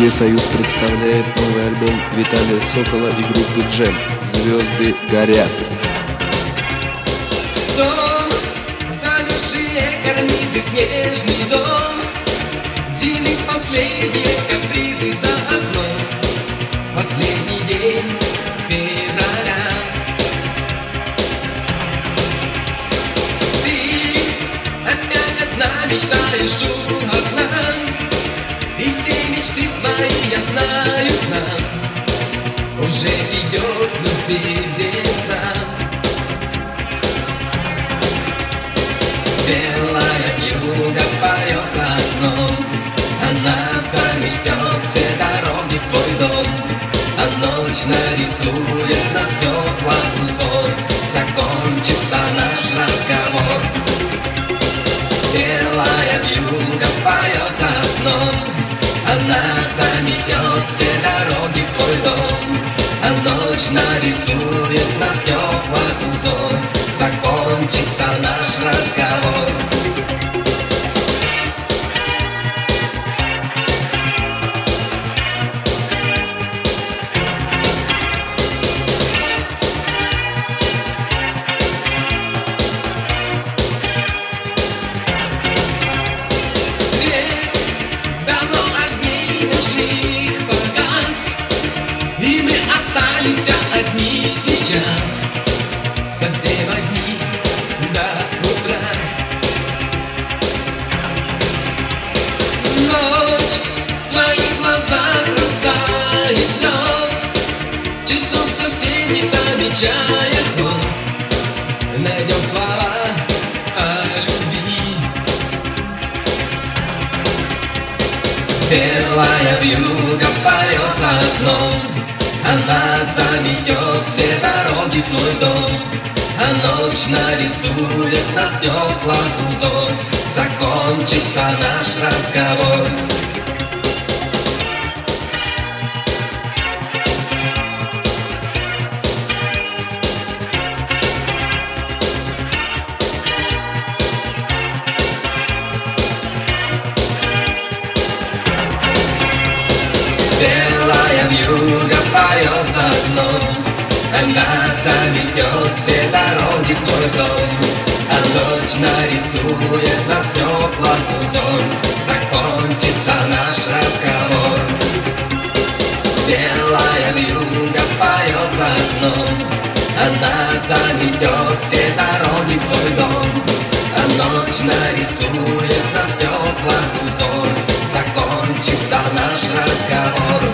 Союз представляет новый альбом Виталия Сокола и группы Джем «Звезды горят». Дом, замерзшие карнизы, снежный дом, зимы последние капризы заодно. Последний день февраля. Ты опять одна мечтаешь одна, и все мечты твои, я знаю, к нам уже идет весна. Белая вьюга поет за окном, она заметет все дороги в твой дом, а ночь нарисует на стеклах узор. Закончится наш разговор. Белая вьюга поет за окном, она заметет все дороги в твой дом, а ночь нарисует на стеклах узор. Закончится наш разговор. Сейчас совсем одни до утра. Ночь в твоих глазах растает лед, часов совсем не замечая ход. Найдем слова о любви. Белая вьюга поет за окном, она заметет все дороги в твой дом, а ночь нарисует на стеклах узор. Закончится наш разговор. Белая вьюга поет за окном, она заметет все дороги в твой дом, а ночь нарисует на стеклах узор. Закончится наш разговор. Белая вьюга поет за окном, она заметет все дороги в твой дом, а ночь нарисует на стеклах узор. Закончится наш разговор.